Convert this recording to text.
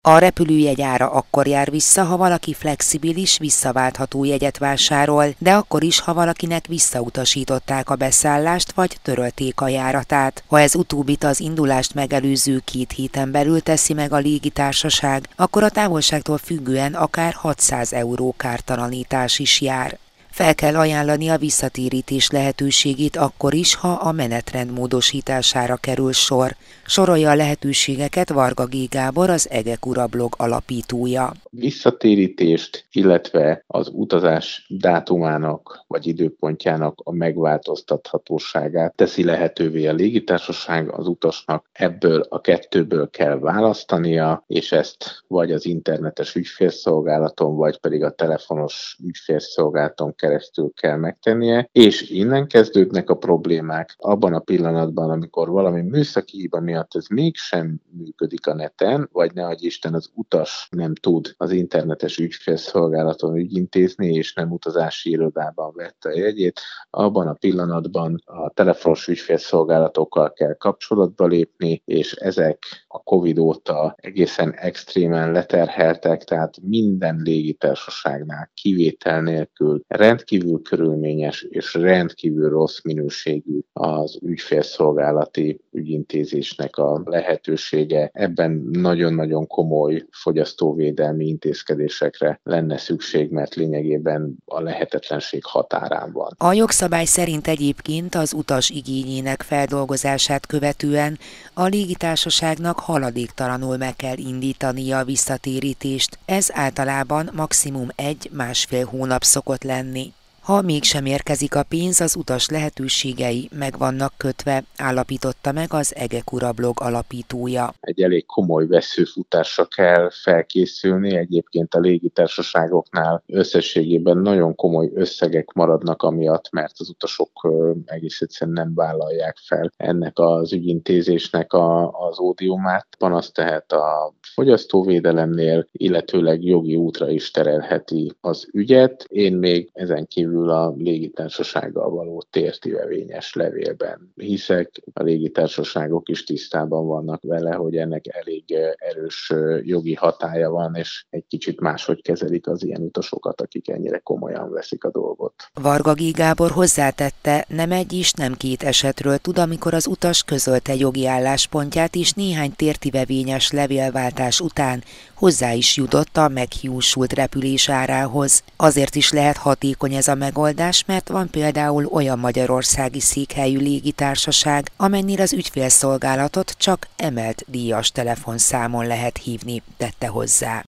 A repülőjegy ára akkor jár vissza, ha valaki flexibilis, visszaváltható jegyet vásárol, de akkor is, ha valakinek visszautasították a beszállást, vagy törölték a járatát. Ha ez utóbbit az indulást megelőző 2 héten belül teszi meg a légitársaság, akkor a távolságtól függően akár 600 € kártalanítás is jár. Fel kell ajánlani a visszatérítés lehetőségét akkor is, ha a menetrend módosítására kerül sor. Sorolja a lehetőségeket Varga G. Gábor, az Egekura blog alapítója. Visszatérítést, illetve az utazás dátumának vagy időpontjának a megváltoztathatóságát teszi lehetővé a légitársaság az utasnak. Ebből a 2-ből kell választania, és ezt vagy az internetes ügyfélszolgálaton, vagy pedig a telefonos ügyfélszolgálaton keresztül kell megtennie, és innen kezdődnek a problémák abban a pillanatban, amikor valami műszaki hiba miatt ez mégsem működik a neten, vagy ne adj Isten az utas nem tud az internetes ügyfélszolgálaton ügyintézni, és nem utazási irodában vette a jegyét, abban a pillanatban a telefonos ügyfélszolgálatokkal kell kapcsolatba lépni, és ezek a Covid óta egészen extrémen leterheltek, tehát minden légitársaságnál kivétel nélkül rendkívül körülményes és rendkívül rossz minőségű az ügyfélszolgálati ügyintézésnek a lehetősége. Ebben nagyon-nagyon komoly fogyasztóvédelmi intézkedésekre lenne szükség, mert lényegében a lehetetlenség határán van. A jogszabály szerint egyébként az utas igényének feldolgozását követően a légitársaságnak haladéktalanul meg kell indítania a visszatérítést. Ez általában maximum 1-1,5 hónap szokott lenni. Ha mégsem érkezik a pénz, az utas lehetőségei meg vannak kötve, állapította meg az Egekura blog alapítója. Egy elég komoly vesszőfutásra kell felkészülni, egyébként a légitársaságoknál összességében nagyon komoly összegek maradnak amiatt, mert az utasok egész egyszerűen nem vállalják fel ennek az ügyintézésnek az ódiumát. Van az tehát a fogyasztóvédelemnél, illetőleg jogi útra is terelheti az ügyet. Én még ezen kívül a légitársasággal való tértivevényes levélben hiszek. A légitársaságok is tisztában vannak vele, hogy ennek elég erős jogi hatálya van, és egy kicsit máshogy kezelik az ilyen utasokat, akik ennyire komolyan veszik a dolgot. Varga G. Gábor hozzátette, nem egy és nem 2 esetről tud, amikor az utas közölte jogi álláspontját, és néhány tértivevényes levélváltás után hozzá is jutott a meghiúsult repülés árához. Azért is lehet hatékony ez a megoldás, mert van például olyan magyarországi székhelyű légitársaság, amennyire az ügyfélszolgálatot csak emelt díjas telefonszámon lehet hívni, tette hozzá.